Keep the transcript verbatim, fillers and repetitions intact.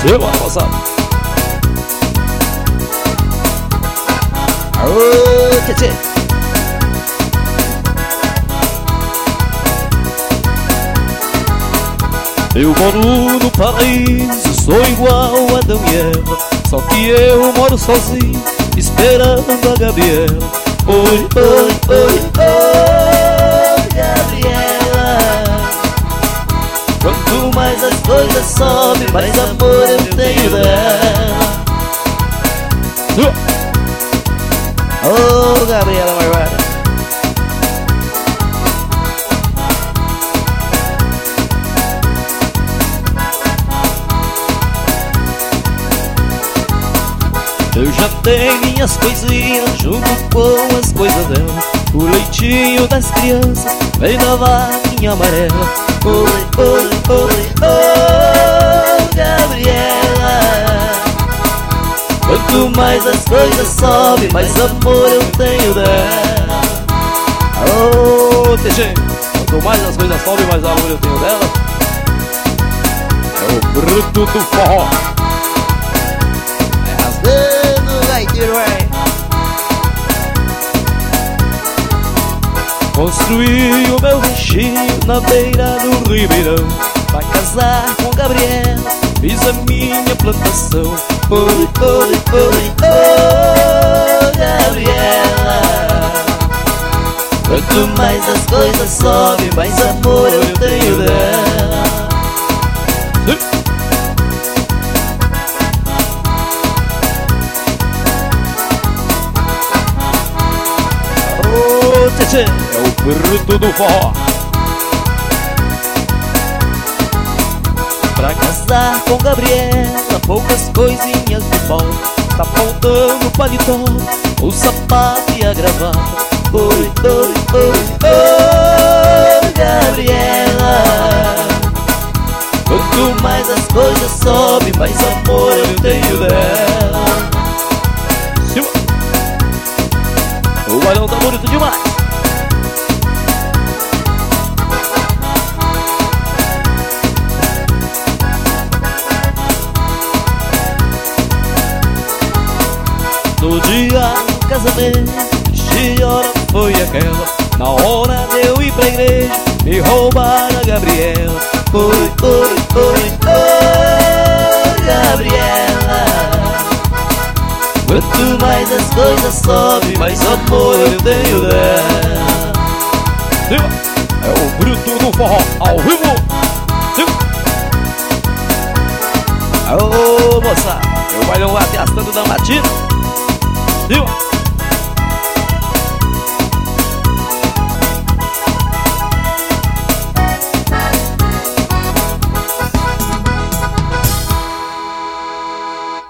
Eu, moçada. Aô, tchê. Eu moro no paraíso, sou igual a Adão e Eva, só que eu moro sozinho, esperando a Gabriela. Oi, oi, oi, oi, Gabriela. Quanto mais as coisas sobem, mais amor eu tenho dela. Oh, Gabriela Marvada. Eu já tenho minhas coisinhas junto com as coisas dela. O leitinho das crianças vem da vaquinha amarela. Oi, oi, oi, oi, Gabriela. Quanto mais as coisas sobem, mais amor eu tenho dela. Ô, T G, quanto mais as coisas sobem, mais amor eu tenho dela. É o bruto do forró. É rasgando o gaiteiro, é. Construí o meu ranchinho na beira do ribeirão. Pra casar com Gabriela, fiz a minha plantação. Oi, oi, oi, oi, Gabriela. Quanto mais as coisas sobem, mais amor eu tenho dela. Ô, tchê, é o bruto do forró. Pra casar com Gabriela, poucas coisinhas de bom. Tá faltando o paletó, o sapato e a gravata. Oi, oi, oi, oi, Gabriela. Quanto mais as coisas sobem, mais amor eu tenho dela. Silva. O balão tá bonito demais. No dia do casamento, que hora foi aquela? Na hora de eu ir pra igreja, me roubaram a Gabriela. Oi, oi, oi, oi, Gabriela. Quanto mais as coisas sobem, mais amor eu tenho dela. É o bruto do forró, ao vivo. Ô, moça, o bailão vai até as tantas da matina. Viu?